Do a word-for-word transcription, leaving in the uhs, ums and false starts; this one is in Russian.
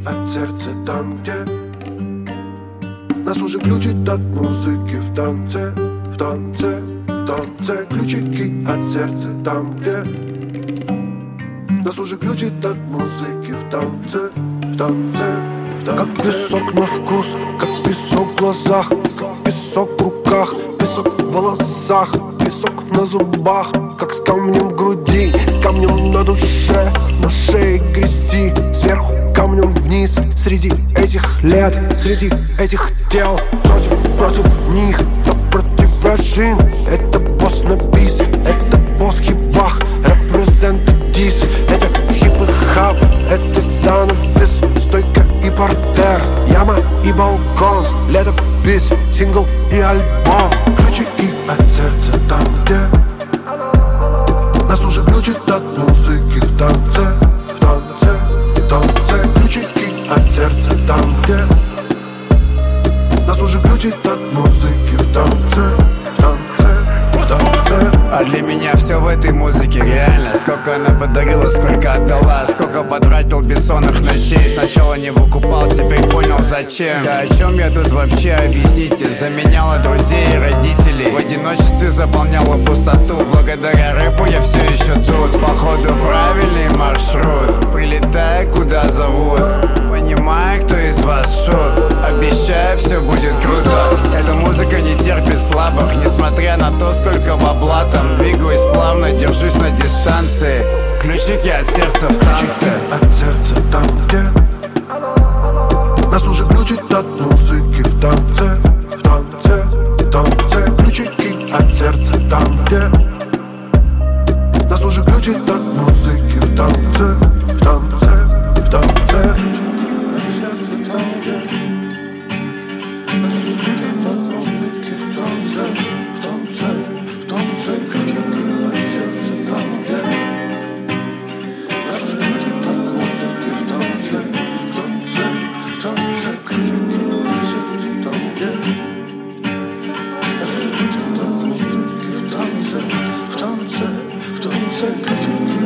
от сердца там, где нас уже ключит от музыки в танце, в танце, в танце. Ключики от сердца там, где нас уже ключит от музыки в танце, в танце, в танце. Как песок на вкус, как песок в глазах, как песок в руках, песок в волосах, песок на зубах, как с камнем в груди, с камнем на душе, на шее грести, сверху камнем вниз. Среди этих лет, среди этих тел, против, против них, кто противожин. Это босс на бис, это босс хип-бах, represent this. Это хип и хап, это занавес, стойка и портер, яма и балкон, летопись, сингл и альбом. Ключики от сердца там, где нас уже ключит от музыки в танце, в танце, в танце. Ключики от сердца там, где нас уже ключит от музыки в танце, в танце, в танце. А для меня все в этой музыке реально. Сколько она подарила, сколько отдала, сколько потратил бессонных ночей. Сначала не выкупал, теперь понял зачем. Да о чем я тут вообще, объясните? Заменяла друзей и родителей, в одиночестве заполняла пустоту. Благодаря рэпу я все еще тут. Походу правильный маршрут, прилетаю куда зовут. Понимаю, кто из вас шут. Обещаю, все будет круто. Эта музыка не терпит слабых, несмотря на то, сколько бабла там. Двигаюсь плавно, держусь на дистанции. Ключики от сердца в танце. Ключики от сердца там, где нас уже ключит от музыки в танце, в танце, в танце. Ключики от сердца там, где нас уже ключит от музыки в танце, в танце, в танце. Ключики